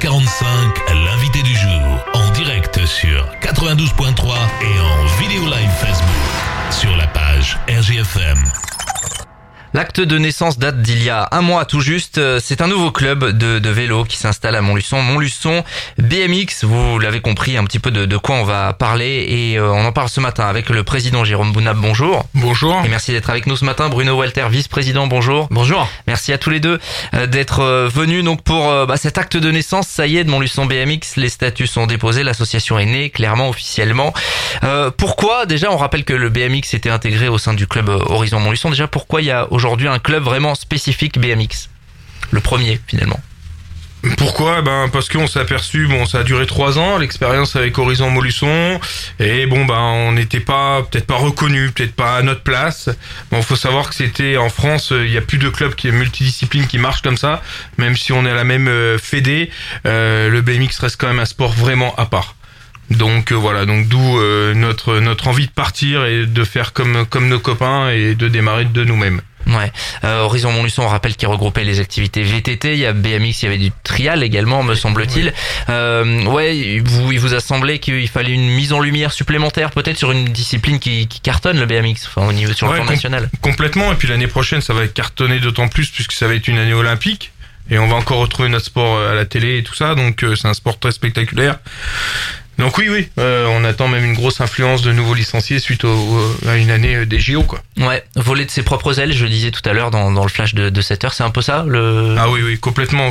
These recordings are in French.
20h45, l'invité du jour, en direct sur 92.3 et en vidéo live Facebook, sur la page RGFM. L'acte de naissance date d'il y a un mois tout juste. C'est un nouveau club de vélo qui s'installe à Montluçon. Montluçon BMX, vous l'avez compris un petit peu de quoi on va parler et on en parle ce matin avec le président Jérôme Bounab. Bonjour. Bonjour. Et merci d'être avec nous ce matin. Bruno Walter, vice-président, bonjour. Bonjour. Merci à tous les deux d'être venus donc pour cet acte de naissance. Ça y est, de Montluçon BMX, les statuts sont déposés, l'association est née clairement officiellement. Pourquoi déjà, on rappelle que le BMX était intégré au sein du club Horizon Montluçon. Déjà, pourquoi il y a aujourd'hui un club vraiment spécifique BMX, le premier finalement? Pourquoi? Parce qu'on s'est aperçu, ça a duré 3 ans, l'expérience avec Horizon Montluçon, et on n'était peut-être pas reconnu, peut-être pas à notre place. Faut savoir que c'était en France, il y a plus de clubs qui est multidiscipline qui marchent comme ça, même si on est à la même fédé, le BMX reste quand même un sport vraiment à part. Donc voilà, d'où notre envie de partir et de faire comme nos copains et de démarrer de nous-mêmes. Ouais. Horizon Montluçon, on rappelle qu'il regroupait les activités VTT, il y a BMX, il y avait du trial également, me semble-t-il. Il vous a semblé qu'il fallait une mise en lumière supplémentaire peut-être sur une discipline qui cartonne, le BMX, au niveau sur le plan national. Complètement, et puis l'année prochaine ça va cartonner d'autant plus puisque ça va être une année olympique et on va encore retrouver notre sport à la télé et tout ça, donc c'est un sport très spectaculaire. Donc oui, on attend même une grosse influence de nouveaux licenciés suite à une année des JO, quoi. Ouais, voler de ses propres ailes, je le disais tout à l'heure dans le flash de 7 heures, c'est un peu ça Ah oui, complètement.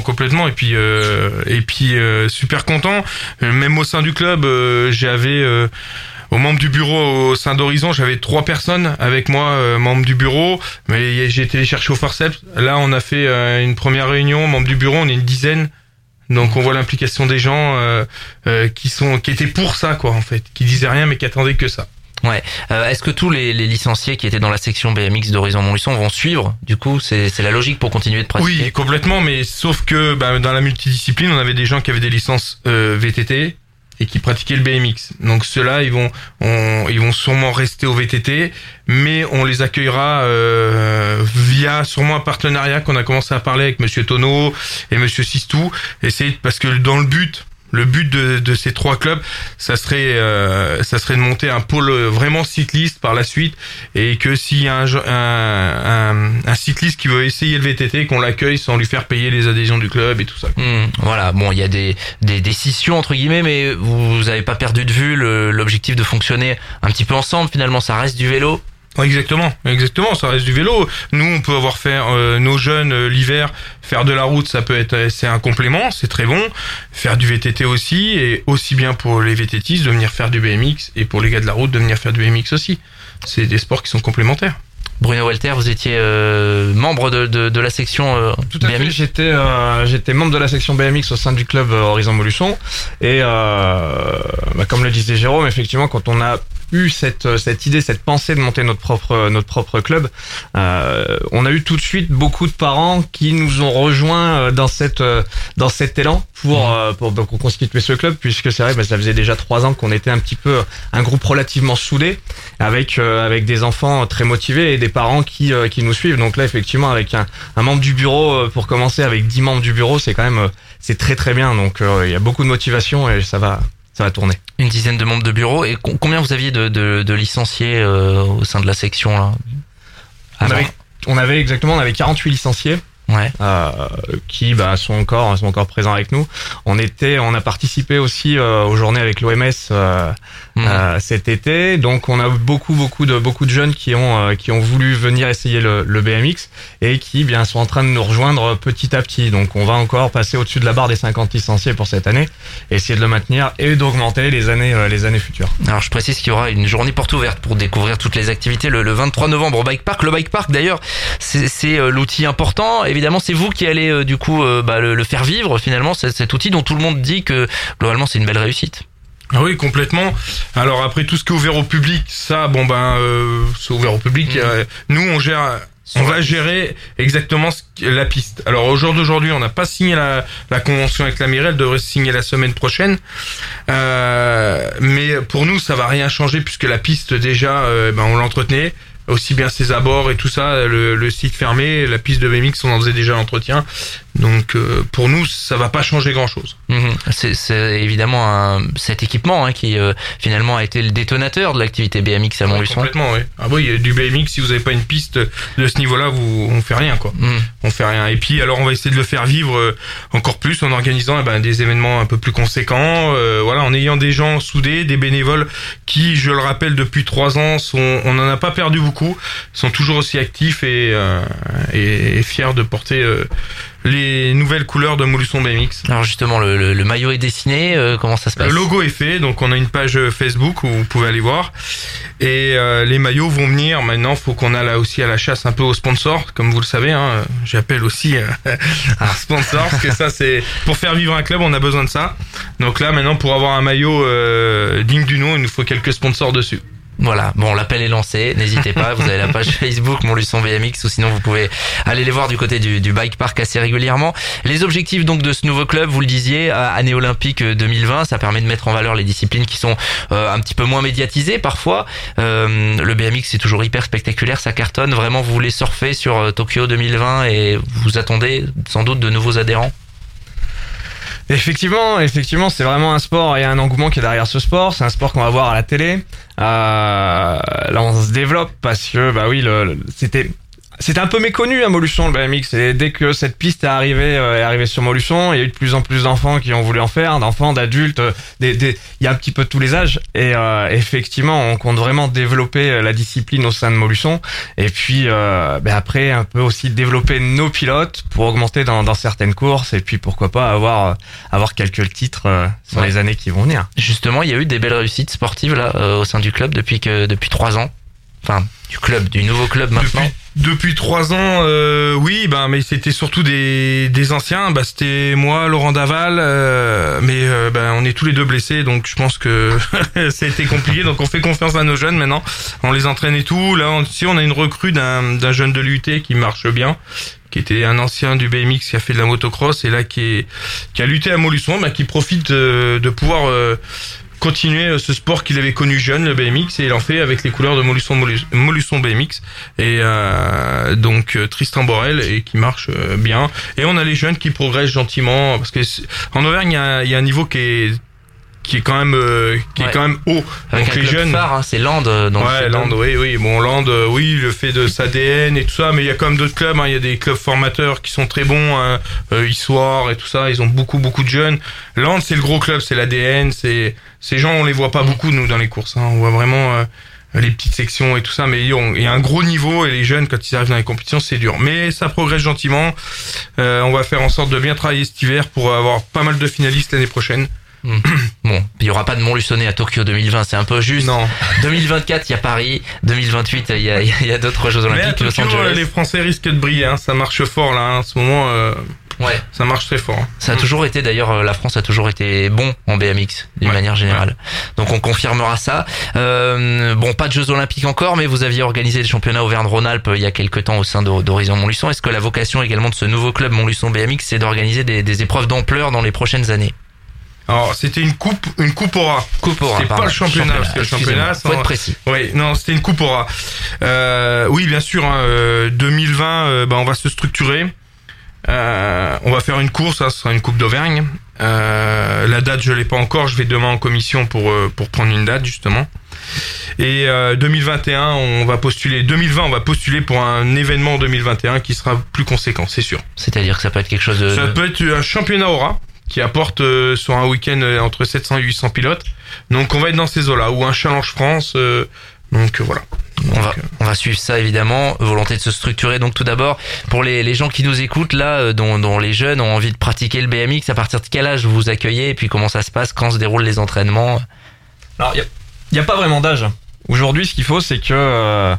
Et puis super content. Même au sein du club, j'avais aux membres du bureau au sein d'Horizon, j'avais 3 personnes avec moi, membres du bureau, mais j'ai été les chercher au forceps. Là, on a fait une première réunion, membres du bureau, on est une dizaine. Donc on voit l'implication des gens qui étaient pour ça, quoi, en fait, qui disaient rien mais qui attendaient que ça. Ouais. Est-ce que tous les licenciés qui étaient dans la section BMX d'Horizon Montluçon vont suivre? Du coup, c'est la logique pour continuer de pratiquer. Oui, complètement, mais sauf que dans la multidiscipline, on avait des gens qui avaient des licences VTT et qui pratiquaient le BMX. Donc ceux-là, ils vont sûrement rester au VTT, mais on les accueillera via sûrement un partenariat qu'on a commencé à parler avec Monsieur Tonneau et Monsieur Sistou. Parce que dans le but de ces 3 clubs, ça serait de monter un pôle vraiment cycliste par la suite, et que s'il y a un cycliste qui veut essayer le VTT, qu'on l'accueille sans lui faire payer les adhésions du club et tout ça. Voilà, bon, il y a des scissions entre guillemets, mais vous avez pas perdu de vue l'objectif de fonctionner un petit peu ensemble. Finalement, ça reste du vélo. Exactement, ça reste du vélo. Nous, on peut avoir fait nos jeunes l'hiver, faire de la route, c'est un complément, c'est très bon. Faire du VTT aussi, et aussi bien pour les VTTistes de venir faire du BMX, et pour les gars de la route de venir faire du BMX aussi. C'est des sports qui sont complémentaires. Bruno Walter, vous étiez membre de la section Tout à BMX. Fait, j'étais membre de la section BMX au sein du club Horizon Montluçon, et comme le disait Jérôme, effectivement, quand on a eu cette idée, cette pensée de monter notre propre club, on a eu tout de suite beaucoup de parents qui nous ont rejoints dans cet élan pour constituer ce club, puisque c'est vrai, ça faisait déjà 3 ans qu'on était un petit peu un groupe relativement soudé, avec des enfants très motivés et des parents qui nous suivent. Donc là, effectivement, avec un membre du bureau, pour commencer avec 10 membres du bureau, c'est quand même c'est très très bien. Donc il y a beaucoup de motivation et ça va tourner. Une dizaine de membres de bureau. Et combien vous aviez de licenciés au sein de la section là? On avait 48 licenciés. Ouais. Qui sont encore présents avec nous. On a participé aussi aux journées avec l'OMS cet été. Donc on a beaucoup de jeunes qui ont voulu venir essayer le BMX et qui sont en train de nous rejoindre petit à petit. Donc on va encore passer au-dessus de la barre des 50 licenciés pour cette année, essayer de le maintenir et d'augmenter les années futures. Alors je précise qu'il y aura une journée porte ouverte pour découvrir toutes les activités le 23 novembre au Bike Park. Le Bike Park d'ailleurs, c'est l'outil important. Évidemment, c'est vous qui allez le faire vivre finalement, cet outil dont tout le monde dit que globalement c'est une belle réussite. Ah oui, complètement. Alors après, tout ce qui est ouvert au public, ça, c'est ouvert au public. Nous, on va gérer exactement la piste. Alors au jour d'aujourd'hui, on n'a pas signé la convention avec la mairie, elle devrait se signer la semaine prochaine. Mais pour nous, ça va rien changer puisque la piste déjà, on l'entretenait. Aussi bien ses abords et tout ça, le site fermé, la piste de BMX, on en faisait déjà l'entretien. Donc pour nous, ça va pas changer grand-chose. C'est évidemment cet équipement qui finalement a été le détonateur de l'activité BMX à Montluçon. Complètement, oui. Ah oui, du BMX, si vous avez pas une piste de ce niveau-là, on fait rien, quoi. On fait rien. Et puis alors on va essayer de le faire vivre encore plus en organisant des événements un peu plus conséquents. Voilà, en ayant des gens soudés, des bénévoles qui, je le rappelle, depuis 3 ans, on n'en a pas perdu beaucoup, sont toujours aussi actifs et fiers de porter les nouvelles couleurs de Montluçon BMX. Alors justement, le maillot est dessiné, comment ça se passe? Le logo est fait, donc on a une page Facebook où vous pouvez aller voir. Et les maillots vont venir. Maintenant, faut qu'on aille là aussi à la chasse un peu aux sponsors, comme vous le savez. J'appelle aussi un sponsor, parce que ça, c'est pour faire vivre un club, on a besoin de ça. Donc là, maintenant, pour avoir un maillot digne du nom, il nous faut quelques sponsors dessus. Voilà, bon, l'appel est lancé, n'hésitez pas, vous avez la page Facebook Montluçon BMX, ou sinon vous pouvez aller les voir du côté du bike park assez régulièrement. Les objectifs donc de ce nouveau club, vous le disiez, année olympique 2020, ça permet de mettre en valeur les disciplines qui sont un petit peu moins médiatisées parfois. Le BMX c'est toujours hyper spectaculaire, ça cartonne, vraiment vous voulez surfer sur Tokyo 2020 et vous attendez sans doute de nouveaux adhérents? Effectivement, c'est vraiment un sport, il y a un engouement qui est derrière ce sport, c'est un sport qu'on va voir à la télé. Là, on se développe parce que, c'était un peu méconnu à Montluçon le BMX, et dès que cette piste est arrivée sur Montluçon, il y a eu de plus en plus d'enfants qui ont voulu en faire, d'enfants, d'adultes, il y a un petit peu de tous les âges, et effectivement on compte vraiment développer la discipline au sein de Montluçon, et puis après un peu aussi développer nos pilotes pour augmenter dans certaines courses, et puis pourquoi pas avoir quelques titres sur les années qui vont venir. Justement, il y a eu des belles réussites sportives là au sein du club depuis 3 ans. Enfin, du nouveau club maintenant. Depuis 3 ans, oui, mais c'était surtout des anciens. C'était moi, Laurent Daval, mais on est tous les deux blessés, donc je pense que ça a été compliqué. Donc on fait confiance à nos jeunes maintenant. On les entraîne et tout. Là, on a une recrue d'un jeune de l'UT qui marche bien, qui était un ancien du BMX qui a fait de la motocross et là qui a lutté à Montluçon, qui profite de pouvoir continuer ce sport qu'il avait connu jeune, le BMX, et il en fait avec les couleurs de Montluçon BMX, et donc Tristan Borel, et qui marche bien. Et on a les jeunes qui progressent gentiment, parce que en Auvergne il y a un niveau qui est quand même haut. Avec donc un les club jeunes phare, c'est Land. Land, oui. Bon, Land, oui, le fait de s'ADN et tout ça, mais il y a quand même d'autres clubs. Il y a des clubs formateurs qui sont très bons, Issoire et tout ça. Ils ont beaucoup de jeunes. Land, c'est le gros club, c'est l'ADN. Ces gens, on les voit pas beaucoup nous dans les courses. On voit vraiment les petites sections et tout ça, mais il y a un gros niveau, et les jeunes, quand ils arrivent dans les compétitions, c'est dur. Mais ça progresse gentiment. On va faire en sorte de bien travailler cet hiver pour avoir pas mal de finalistes l'année prochaine. Bon, il y aura pas de Montluçonais à Tokyo 2020, c'est un peu juste. Non. 2024, il y a Paris. 2028, il y a d'autres Jeux Olympiques. Mais à Tokyo, les Français risquent de briller. Ça marche fort là. En ce moment, ouais, ça marche très fort. Ça a toujours été, d'ailleurs, la France a toujours été bon en BMX d'une manière générale. Donc on confirmera ça. Bon, pas de Jeux Olympiques encore, mais vous aviez organisé le championnat Auvergne-Rhône-Alpes il y a quelques temps au sein d'Horizon Montluçon. Est-ce que la vocation également de ce nouveau club Montluçon BMX, c'est d'organiser des épreuves d'ampleur dans les prochaines années? Alors, c'était une coupe Aura. C'était pas le championnat, parce que le championnat, faut être précis. Oui, non, c'était une coupe Aura. Oui, bien sûr, 2020, on va se structurer. On va faire une course, ça sera une coupe d'Auvergne. La date, je l'ai pas encore, je vais demain en commission pour prendre une date, justement. Et 2021, on va postuler. 2020, on va postuler pour un événement en 2021 qui sera plus conséquent, c'est sûr. C'est-à-dire que ça peut être quelque chose de... Ça peut être un championnat Aura qui apporte sur un week-end entre 700 et 800 pilotes. Donc on va être dans ces eaux-là, ou un Challenge France. Voilà. On va suivre ça évidemment. Volonté de se structurer. Donc tout d'abord, pour les gens qui nous écoutent là, dont les jeunes ont envie de pratiquer le BMX, à partir de quel âge vous vous accueillez, et puis comment ça se passe, quand se déroulent les entraînements? Alors il y a pas vraiment d'âge. Aujourd'hui, ce qu'il faut, c'est que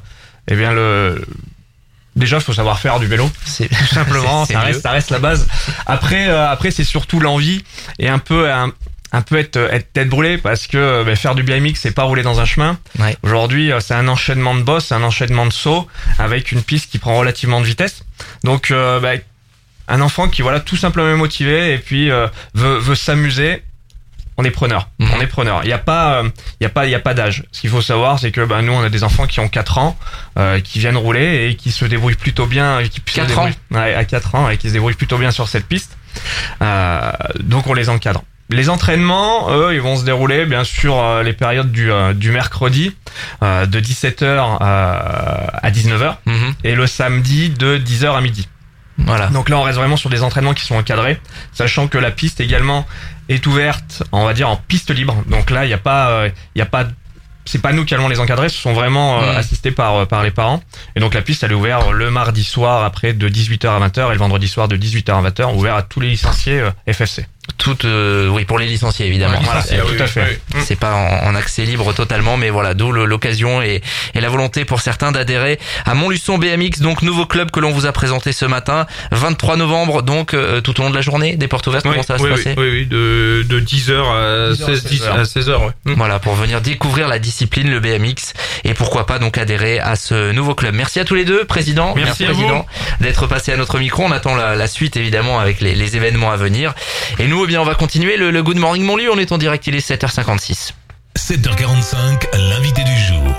déjà, il faut savoir faire du vélo. Tout simplement, ça reste la base. Après, c'est surtout l'envie et un peu être tête brûlée, parce que faire du BMX, c'est pas rouler dans un chemin. Ouais. Aujourd'hui, c'est un enchaînement de bosses, c'est un enchaînement de sauts avec une piste qui prend relativement de vitesse. Donc, un enfant qui tout simplement est motivé et puis veut s'amuser. on est preneur. On est preneur. Il y a pas d'âge. Ce qu'il faut savoir, c'est que nous, on a des enfants qui ont 4 ans, qui viennent rouler et qui se débrouillent plutôt bien. 4 ans. Ouais, à 4 ans, et qui se débrouillent plutôt bien sur cette piste. Donc on les encadre. Les entraînements, eux, ils vont se dérouler bien sûr les périodes du mercredi de 17h à 19h et le samedi de 10h à midi. Voilà. Donc là, on reste vraiment sur des entraînements qui sont encadrés, sachant que la piste également est ouverte, on va dire en piste libre. Donc là, il y a pas c'est pas nous qui allons les encadrer, ce sont vraiment assistés par les parents. Et donc la piste, elle est ouverte le mardi soir après de 18h à 20h et le vendredi soir de 18h à 20h, ouvert à tous les licenciés FFC. Oui, pour les licenciés évidemment. Ouais, voilà, tout à fait. C'est pas en accès libre totalement, mais voilà, d'où l'occasion et la volonté pour certains d'adhérer à Montluçon BMX, donc nouveau club que l'on vous a présenté ce matin, 23 novembre, donc tout au long de la journée, des portes ouvertes, comment ça va se passer? Oui, de 10h à 16h. Ouais. Voilà, pour venir découvrir la discipline, le BMX, et pourquoi pas donc adhérer à ce nouveau club. Merci à tous les deux, président. Merci président, d'être passé à notre micro. On attend la suite évidemment avec les événements à venir. Et nous, eh bien, on va continuer le Good Morning Montlu. On est en direct, il est 7h56. 7h45, l'invité du jour.